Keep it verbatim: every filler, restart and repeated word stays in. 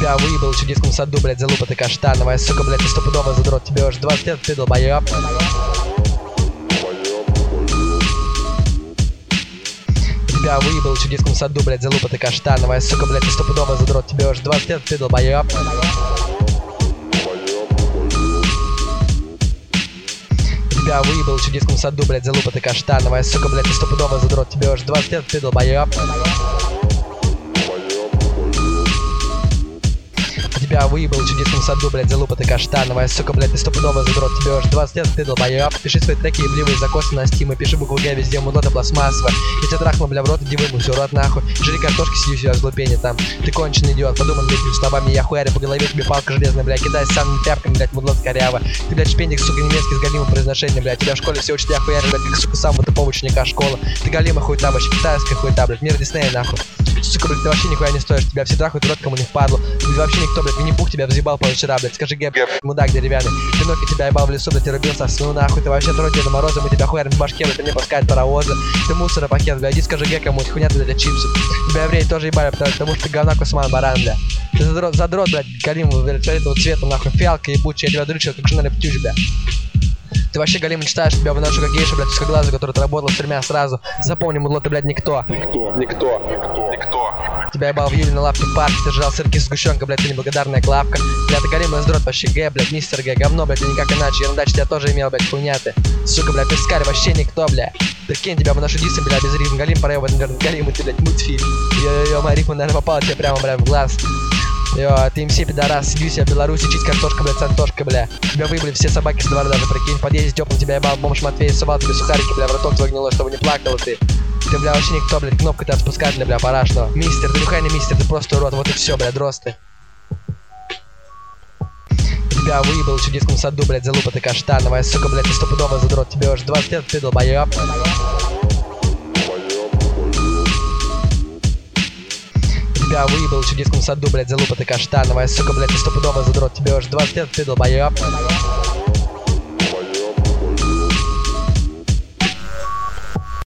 Тебя выебал еще в детском саду, блядь, залупа ты каштановая. Сука, блядь, ты стопудово задрот, тебе уже двадцать лет, ты долбоёб. Тебя выебал еще в детском саду, блядь, залупа ты каштановая. Сука, блядь, ты стопудово задрот, тебе уже двадцать лет, ты долбоёб. Тебя выебал еще в детском саду, блядь, залупа ты каштановая. Сука, блядь, ты стопудово задрот, тебе уже двадцать лет, ты долбоёб. Тебя выебал еще в детском саду, блядь, залупа ты каштановая. Сука, блядь, ты стопудово задрот, тебе уже двадцать лет, ты долбоёб. Пиши свои треки ебливые закосы на стим и пиши букву Г везде, мудло ты пластмассовая. Я тебя трахну, бля, в рот, иди вымусь, урод нахуй. Жри картошки, сиди у себя в глупении там. Ты конченый идиот, подумай, блядь, словами я хуярю по голове, тебе палка железная, бля, кидай с самыми тряпками, блядь, мудло коряво. Ты, блядь, шпендик, сука, немецкий с галимым произношением, блядь. Тебя в школе все учат, я хуярю, блядь, как, сука, самого тупого ученика школы. Ты галима хуйта, вообще китайская хуйта, блядь, мир Диснея, нахуй. Сука, блядь, ты вообще нихуя не стоишь, тебя все трахают, рот кому не впадло. Ты вообще никто, блядь, Винни-Пух тебя взъебал позавчера, блядь, скажи Гэб, мудак деревянный. Пиноккио тебя ебал в лесу, блядь, и рубился, ну нахуй, ты вообще трой Деда Мороза, мы тебя хуярим в башке, блядь, ты мне пускает паровозы. Ты мусоропакет, блядь, иди скажи Гэ кому-нибудь, хуйня ты, блядь, чипсы. Тебя евреи тоже ебали, потому что ты говна кусман баран, бля. Ты задрот, задрот, блядь, галиму, блядь, этого цвета, нахуй, фиалка ебучая, я тебя дрючу, как жена Лептюш, бля. Ты вообще галиму читаешь, тебя выношу как гейша, блядь, узкоглазый, который отработал с тремя сразу. Запомни, мудло, ты, блядь, никто. Никто, никто, никто, никто. Тебя ебал в июле на лапке парк, ты жрал сырки с сгущенкой, блядь, ты неблагодарная клавка. Бля, ты галимый задрот, вообще Г, блядь, мистер Г, говно, блядь, и никак иначе. Ерундачь тебя тоже имел, блядь, хуйня ты. Сука, блядь, пескарь, вообще никто, бля. Прикинь, тебя выношу дисы, бля, без рифм. Галим проебать, наверное, галимый, ты, блядь, мультфильм. Йо-йо-йо, моя рифма, наверное, попала тебе прямо, бля, в глаз. Йо, ты МС, пидорас, сидю себя в Беларуси, чить картошка, блядь, с Антошкой, бля. Тебя выебали все собаки с двора даже, прикинь, в подъезде тёплым тебя ебал бомж Матвей, совал тебе сухарики, бля, в роток твой гнилой, чтобы не плакала ты. Ты, бля, вообще никто, блядь, кнопкой ты отпускать, бля, парашного. Мистер, ты нихуя не мистер, ты просто урод, вот и все, бля, дросты. Тебя выебал еще в детском саду, блядь, залупа ты каштановая. Сука, блядь, ты стопудово задрот, тебе уже двадцать лет, ты долбоёб. Тебя выебал еще в детском саду, блядь, залупа ты каштановая. Сука, блядь, ты стопудово задрот, тебе уже двадцать лет, ты долбоёб.